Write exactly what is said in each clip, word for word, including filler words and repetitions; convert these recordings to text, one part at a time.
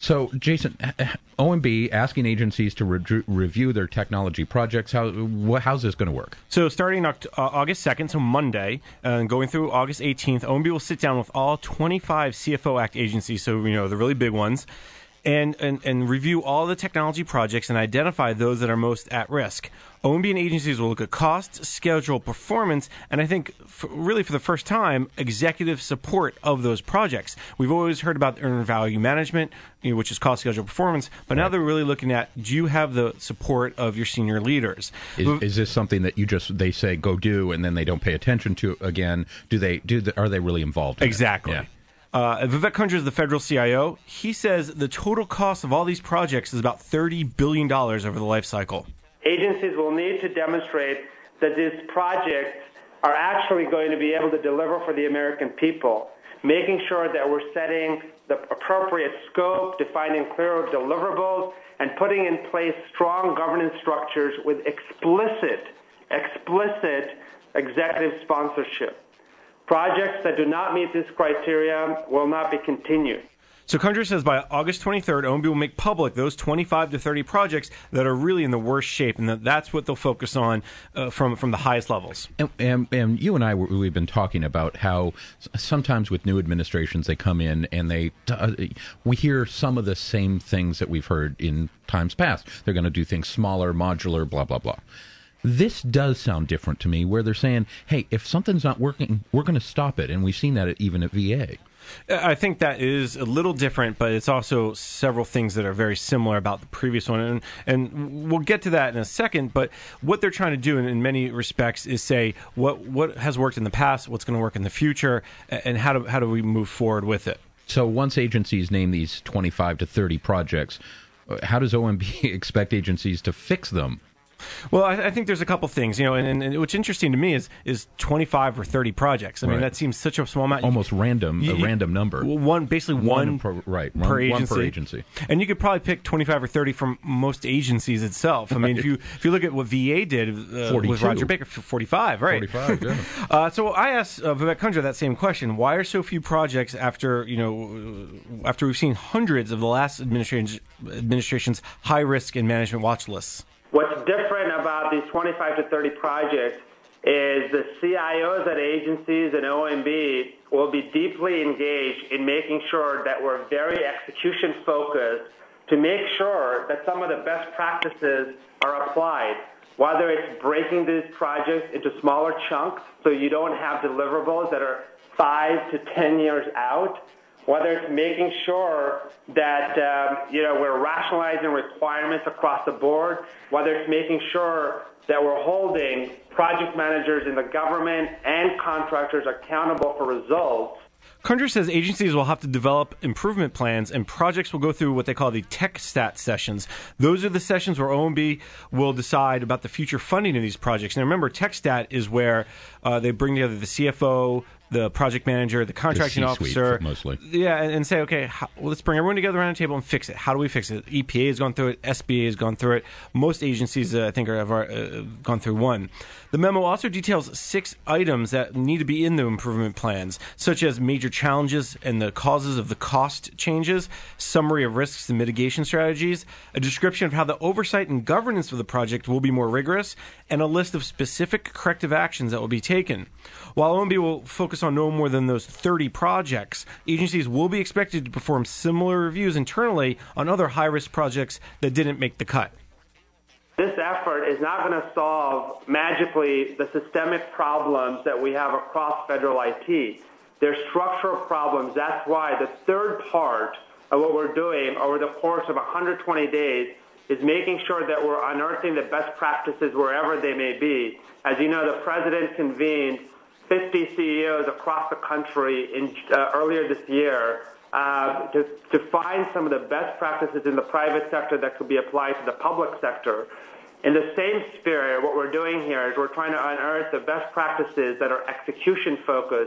So, Jason, O M B asking agencies to re- review their technology projects. How wh- how's this going to work? So, starting Oct- uh, August second, so Monday, and uh, going through August eighteenth, O M B will sit down with all twenty-five C F O Act agencies, so, you know, the really big ones, and, and, and review all the technology projects and identify those that are most at risk. O M B and agencies will look at cost, schedule, performance, and I think for, really for the first time, executive support of those projects. We've always heard about earned value management, you know, which is cost, schedule, performance, but right. now they're really looking at, do you have the support of your senior leaders? Is, is this something that you just, they say, go do, and then they don't pay attention to it again? Do they, do the, are they really involved in Exactly. it? Yeah. Uh, Vivek Kundra is the federal C I O. He says the total cost of all these projects is about thirty billion dollars over the life cycle. Agencies will need to demonstrate that these projects are actually going to be able to deliver for the American people, making sure that we're setting the appropriate scope, defining clear deliverables, and putting in place strong governance structures with explicit, explicit executive sponsorship. Projects that do not meet this criteria will not be continued. So Kundra says by August twenty-third, O M B will make public those twenty-five to thirty projects that are really in the worst shape, and that that's what they'll focus on uh, from from the highest levels. And, and, and you and I, we've been talking about how sometimes with new administrations, they come in and they uh, we hear some of the same things that we've heard in times past. They're going to do things smaller, modular, blah, blah, blah. This does sound different to me, where they're saying, hey, if something's not working, we're going to stop it. And we've seen that even at V A. I think that is a little different, but it's also several things that are very similar about the previous one. And, and we'll get to that in a second. But what they're trying to do in, in many respects is say what, what has worked in the past, what's going to work in the future, and how do, how do we move forward with it. So once agencies name these twenty-five to thirty projects, how does O M B expect agencies to fix them? Well, I, I think there's a couple things, you know, and, and, and what's interesting to me is is twenty-five or thirty projects. I mean, right. that seems such a small amount. Almost you, random, you, a random number. One, basically one, one per, right, per, one, agency. one per agency. And you could probably pick twenty-five or thirty from most agencies itself. I mean, if you if you look at what V A did uh, with Roger Baker, forty-five, right? forty-five, yeah. uh, so I asked uh, Vivek Kundra that same question. Why are so few projects after, you know, after we've seen hundreds of the last administration's, administration's high-risk and management watch lists? What's different about these twenty-five to thirty projects is the C I Os at agencies and O M B will be deeply engaged in making sure that we're very execution focused to make sure that some of the best practices are applied, whether it's breaking these projects into smaller chunks so you don't have deliverables that are five to ten years out, whether it's making sure that um, you know we're rationalizing requirements across the board, whether it's making sure that we're holding project managers in the government and contractors accountable for results. Kundra says agencies will have to develop improvement plans, and projects will go through what they call the tech stat sessions. Those are the sessions where O M B will decide about the future funding of these projects. Now, remember, tech stat is where uh, they bring together the C F O, the project manager, the contracting the officer, mostly. Yeah, and, and say, okay, how, well, let's bring everyone together around a table and fix it. How do we fix it? E P A has gone through it. S B A has gone through it. Most agencies, uh, I think, are, have uh, gone through one. The memo also details six items that need to be in the improvement plans, such as major challenges and the causes of the cost changes, summary of risks and mitigation strategies, a description of how the oversight and governance of the project will be more rigorous, and a list of specific corrective actions that will be taken. While O M B will focus on no more than those thirty projects, agencies will be expected to perform similar reviews internally on other high-risk projects that didn't make the cut. This effort is not going to solve magically the systemic problems that we have across federal I T. They're structural problems. That's why the third part of what we're doing over the course of one hundred twenty days is making sure that we're unearthing the best practices wherever they may be. As you know, the president convened fifty C E Os across the country in, uh, earlier this year uh, to, to find some of the best practices in the private sector that could be applied to the public sector. In the same spirit, what we're doing here is we're trying to unearth the best practices that are execution-focused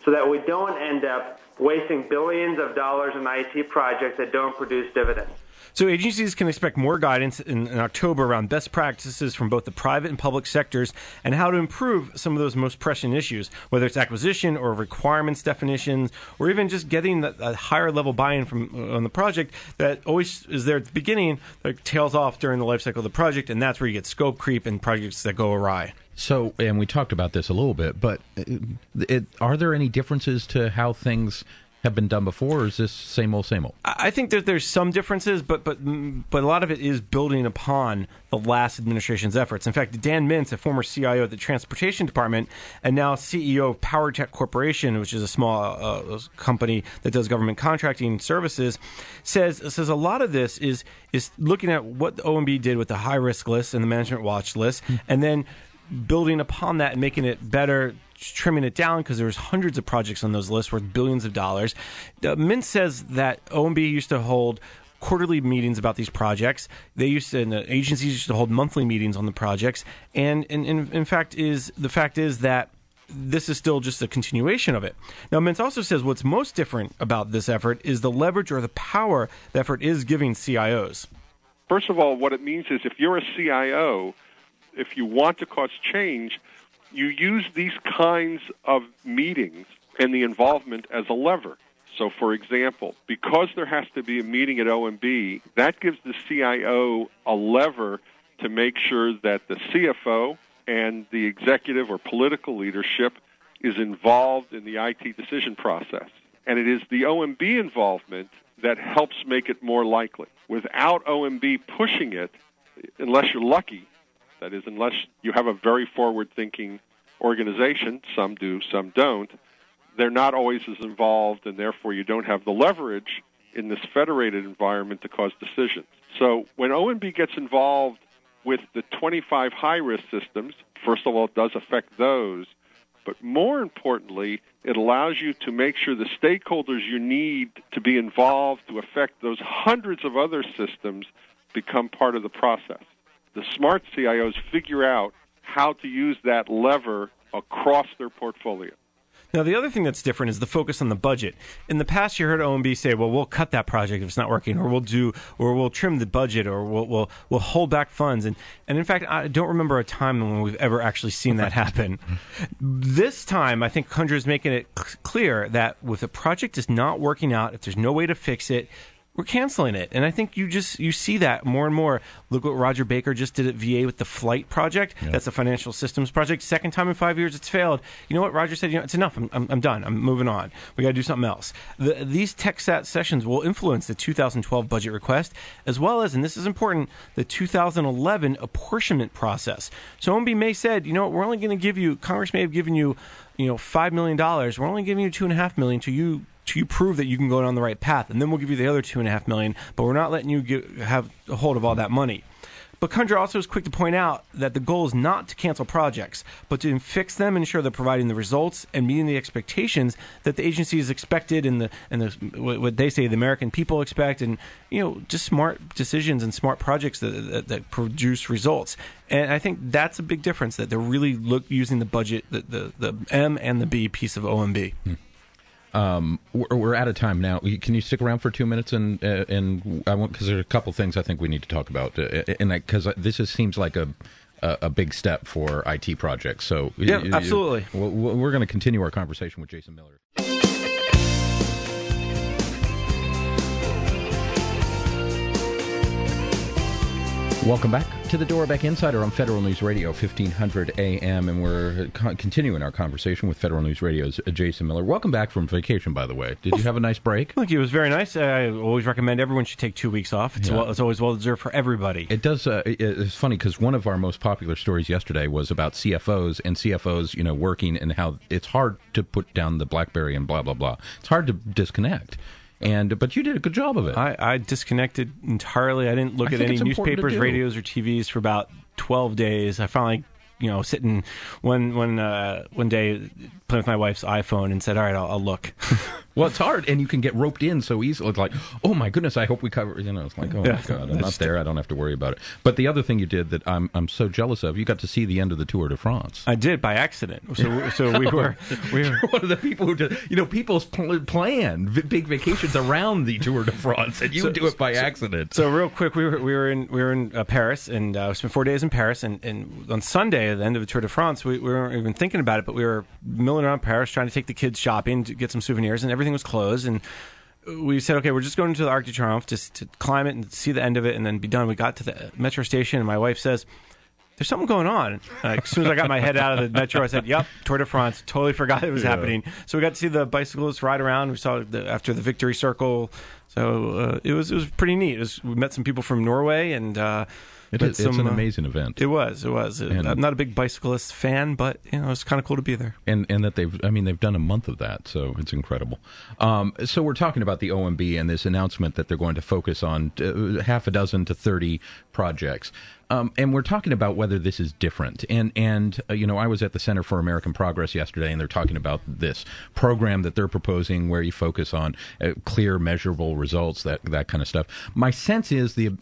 so that we don't end up wasting billions of dollars in I T projects that don't produce dividends. So agencies can expect more guidance in, in October around best practices from both the private and public sectors and how to improve some of those most pressing issues, whether it's acquisition or requirements definitions, or even just getting a, a higher level buy-in from uh, on the project that always is there at the beginning, that tails off during the life cycle of the project, and that's where you get scope creep and projects that go awry. So, and we talked about this a little bit, but it, it, are there any differences to how things have been done before, or is this same old, same old? I think that there's some differences, but but but a lot of it is building upon the last administration's efforts. In fact, Dan Mintz, a former C I O at the Transportation Department and now C E O of PowerTech Corporation, which is a small uh, company that does government contracting services, says says a lot of this is is looking at what the O M B did with the high risk list and the management watch list, mm-hmm. and then building upon that and making it better, trimming it down because there's hundreds of projects on those lists worth billions of dollars. Uh, Mintz says that O M B used to hold quarterly meetings about these projects. They used to, and the agencies used to hold monthly meetings on the projects. And, and, and in fact, is the fact is that this is still just a continuation of it. Now, Mintz also says what's most different about this effort is the leverage or the power the effort is giving C I Os. First of all, what it means is if you're a C I O, if you want to cause change, you use these kinds of meetings and the involvement as a lever. So, for example, because there has to be a meeting at O M B, that gives the C I O a lever to make sure that the C F O and the executive or political leadership is involved in the I T decision process. And it is the O M B involvement that helps make it more likely. Without O M B pushing it, unless you're lucky, that is, unless you have a very forward-thinking organization, some do, some don't, they're not always as involved, and therefore you don't have the leverage in this federated environment to cause decisions. So when O M B gets involved with the twenty-five high-risk systems, first of all, it does affect those, but more importantly, it allows you to make sure the stakeholders you need to be involved to affect those hundreds of other systems become part of the process. The smart C I Os figure out how to use that lever across their portfolio. Now, the other thing that's different is the focus on the budget. In the past, you heard O M B say, well, we'll cut that project if it's not working, or we'll do, or we'll trim the budget, or we'll we'll, we'll hold back funds. And, and in fact, I don't remember a time when we've ever actually seen that happen. This time, I think Kundra is making it c- clear that if a project is not working out, if there's no way to fix it, we're canceling it. And I think you just you see that more and more. Look what Roger Baker just did at V A with the Flight project. Yeah. That's a financial systems project. Second time in five years it's failed. You know what? Roger said, you know, it's enough. I'm, I'm, I'm done. I'm moving on. We got to do something else. The, these TechSat sessions will influence the two thousand twelve budget request, as well as, and this is important, the two thousand eleven apportionment process. So O M B may said, you know what, we're only going to give you, Congress may have given you, you know, five million dollars. We're only giving you two and a half million to you to you prove that you can go down the right path, and then we'll give you the other two and a half million, but we're not letting you get, have a hold of all that money. But Kundra also is quick to point out that the goal is not to cancel projects, but to fix them and ensure they're providing the results and meeting the expectations that the agency is expected and the and the, what they say the American people expect, and you know just smart decisions and smart projects that, that, that produce results. And I think that's a big difference, that they're really look using the budget, the the, the M and the B piece of O M B. Hmm. Um, we're, we're out of time now. Can you stick around for two minutes? And uh, and I want because there's a couple things I think we need to talk about, uh, and because this is, seems like a, a a big step for I T projects. So yeah, you, absolutely. You, we're going to continue our conversation with Jason Miller. Welcome back to the Dorobeck Insider on Federal News Radio, fifteen hundred A M, and we're con- continuing our conversation with Federal News Radio's Jason Miller. Welcome back from vacation, by the way. Did you have a nice break? Look, it was very nice. I always recommend everyone should take two weeks off. It's, yeah. well, it's always well-deserved for everybody. It does. Uh, it's funny because one of our most popular stories yesterday was about C F Os and C F Os, you know, working and how it's hard to put down the BlackBerry and blah, blah, blah. It's hard to disconnect. And but you did a good job of it. I, I disconnected entirely. I didn't look I at any newspapers, radios, or T Vs for about twelve days. I finally you know, sitting one one uh, one day playing with my wife's iPhone and said, "All right, I'll, I'll look." Well, it's hard, and you can get roped in so easily. It's like, oh my goodness, I hope we cover. You know, it's like, oh Yeah. my god, I'm not there. I don't have to worry about it. But the other thing you did that I'm I'm so jealous of, you got to see the end of the Tour de France. I did by accident. So so we were we were. One of the people who, did, you know, people pl- plan v- big vacations around the Tour de France, and you So- do it by so- accident. So real quick, we were we were in we were in uh, Paris, and uh, we spent four days in Paris. And, and on Sunday, at the end of the Tour de France, we, we weren't even thinking about it, but we were milling around Paris trying to take the kids shopping to get some souvenirs, and everything was closed. And we said, okay, we're just going to the Arc de Triomphe just to climb it and see the end of it, and then be done. We got to the metro station, and my wife says, "There's something going on." Like, as soon as I got my head out of the metro, I said, "Yep, Tour de France." Totally forgot it was Yeah. happening. So we got to see the bicyclists ride around. We saw the, after the victory circle. So uh, it was it was pretty neat. It was, we met some people from Norway, and uh, It met is, it's some, an uh, amazing event. It was. It was. And- I'm not a big bicyclist fan, but you know, it's kind of cool to be there. and and that they've I mean they've done a month of that, so it's incredible. Um, so we're talking about the O M B and this announcement that they're going to focus on uh, half a dozen to thirty projects. Um, and we're talking about whether this is different. And, and uh, you know, I was at the Center for American Progress yesterday, and they're talking about this program that they're proposing where you focus on uh, clear, measurable results, that that kind of stuff. My sense is the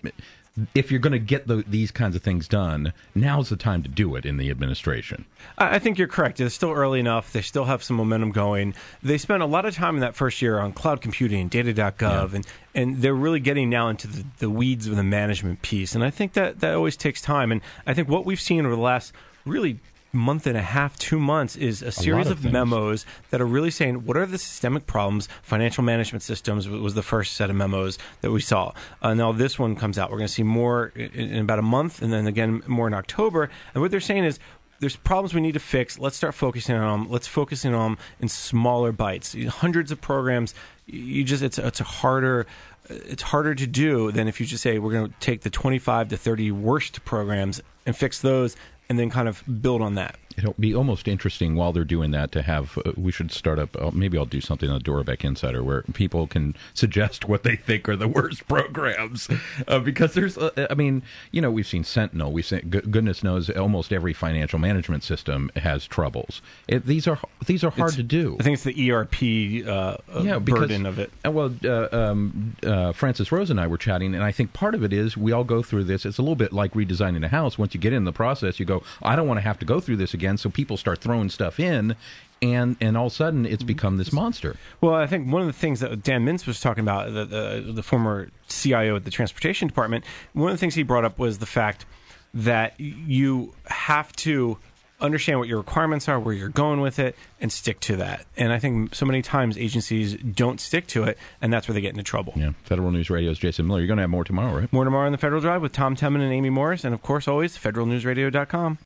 if you're going to get the, these kinds of things done, now's the time to do it in the administration. I I think you're correct. It's still early enough. They still have some momentum going. They spent a lot of time in that first year on cloud computing, data dot gov, Yeah. and, and they're really getting now into the, the weeds of the management piece. And I think that, that always takes time. And I think what we've seen over the last really month and a half, two months, is a series of of, things. memos that are really saying, what are the systemic problems? Financial management systems was the first set of memos that we saw. Uh, now this one comes out. We're going to see more in, in about a month, and then again more in October. And what they're saying is, there's problems we need to fix. Let's start focusing on them. Let's focus in on them in smaller bites. Hundreds of programs. You just it's it's a harder it's harder to do than if you just say we're going to take the twenty-five to thirty worst programs and fix those, and then kind of build on that. It'll be almost interesting while they're doing that to have, uh, we should start up, uh, maybe I'll do something on the Dorobeck Insider where people can suggest what they think are the worst programs. Uh, because there's, uh, I mean, you know, we've seen Sentinel. We've seen, g- goodness knows, almost every financial management system has troubles. It, these are these are hard It's- to do. I think it's the E R P uh, Yeah, uh, because- burden of it. Uh, Well, uh, um, uh, Francis Rose and I were chatting, and I think part of it is we all go through this. It's a little bit like redesigning a house. Once you get in the process, you go, I don't want to have to go through this again, so people start throwing stuff in, and, and all of a sudden it's become this monster. Well, I think one of the things that Dan Mintz was talking about, the, the, the former C I O at the Transportation Department, one of the things he brought up was the fact that you have to understand what your requirements are, where you're going with it, and stick to that. And I think so many times agencies don't stick to it, and that's where they get into trouble. Yeah. Federal News Radio's Jason Miller. You're going to have more tomorrow, right? More tomorrow on the Federal Drive with Tom Temin and Amy Morris, and of course, always federal news radio dot com.